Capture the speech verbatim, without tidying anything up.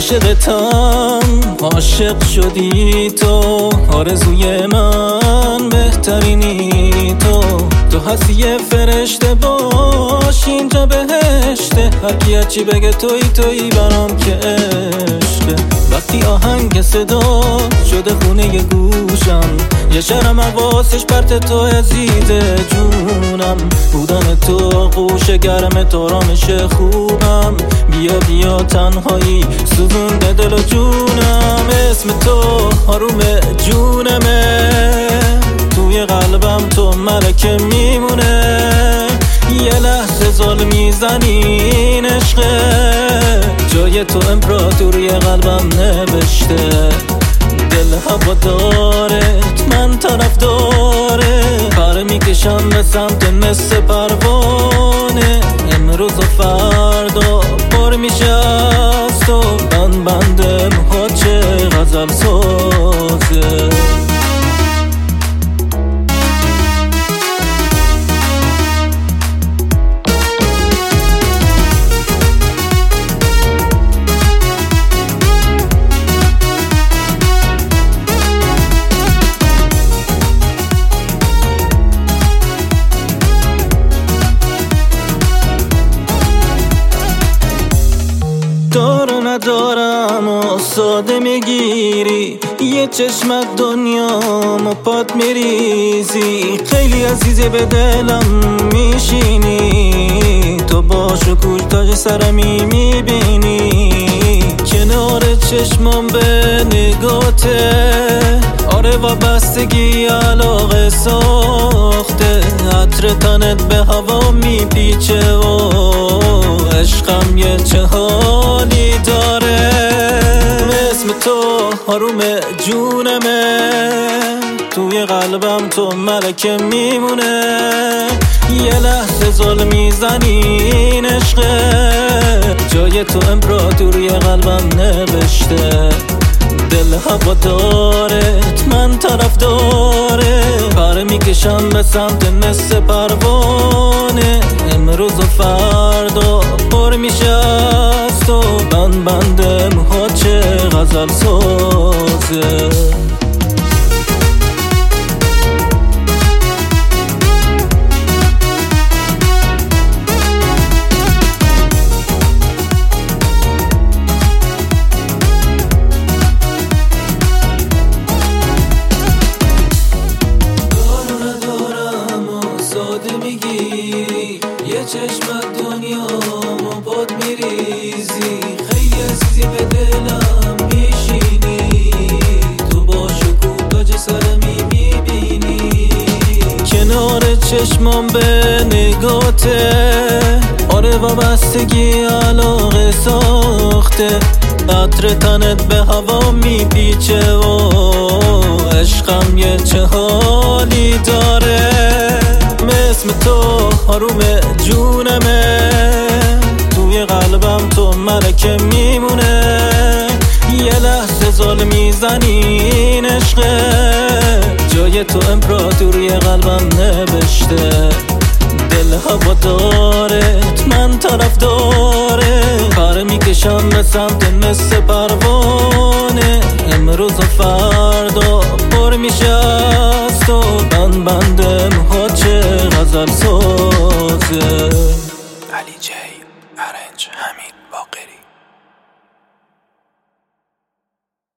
عاشقتم، عاشق شدی تو، آرزوی من بهترینی تو. تو هستی یه فرشته باش اینجا بهشته، هرکی هرچی بگه توی توی برام که عشقه. وقتی آهنگ صدا شده خونه ی گوشم، یه شرم حواسش پرت تو عزیز جونم. بودن تو قوش گرم تو رامش خوبم، بیا بیا تنهایی سوزونده دل و جونم. اسم تو آروم جونمه، توی قلبم تو ملکه میمونه. یه لحظه زال میزنی این عشقه، جای تو امپراتوری قلبم نوشته. دل هوا دارت من طرف داره، پر میکشم به سمت مثل پروانه. امروز و فردا بار میشه از تو، بند بنده موها چه غزل سازه. دارو ندارم و ساده میگیری، یه چشمت دنیامو پات میریزی. خیلی عزیزی به دلم میشینی، تو با شکوه تاج سرمی میبینی. کنار چشمام به نگاته، آره وابستگی علاقه ساخته. عطر تنت به هوا میپیچه و عشقم یه چه حالی داره. اسم تو آروم جونمه، توی قلبم تو ملکه میمونه. یه لحظه زال میزنی این عشقه، جای تو امپراتوری قلبم نوشته. دل هوا دارت من طرف داره، پر میکشم به سمت مثل پروانه. امروز و فردا پر میشه از تو، بند بنده موها چه غزل سازه. میگیری یه چشمت دنیامو باد میریزی. خیلی عزیزی به دلم میشینی، تو با شکوه تاج سرمی میبینی. کنار چشمام به نگاته، آره وابستگی علاقه ساخته. عطر تنت به هوا میپیچه و عشقم یه چه حالی داره. اسم تو آروم جونمه، توی قلبم تو ملکه میمونه. یه لحظه زال میزنی این عشقه، جای تو امپراتوری قلبم نوشته. دل هوا دارت من طرف داره، پر میکشم به سمت مثل پروانه. امروز و فردا پر میشه از تو، بند بنده موها چه غزل سازه. علی جی، ارنج، حمید باقری.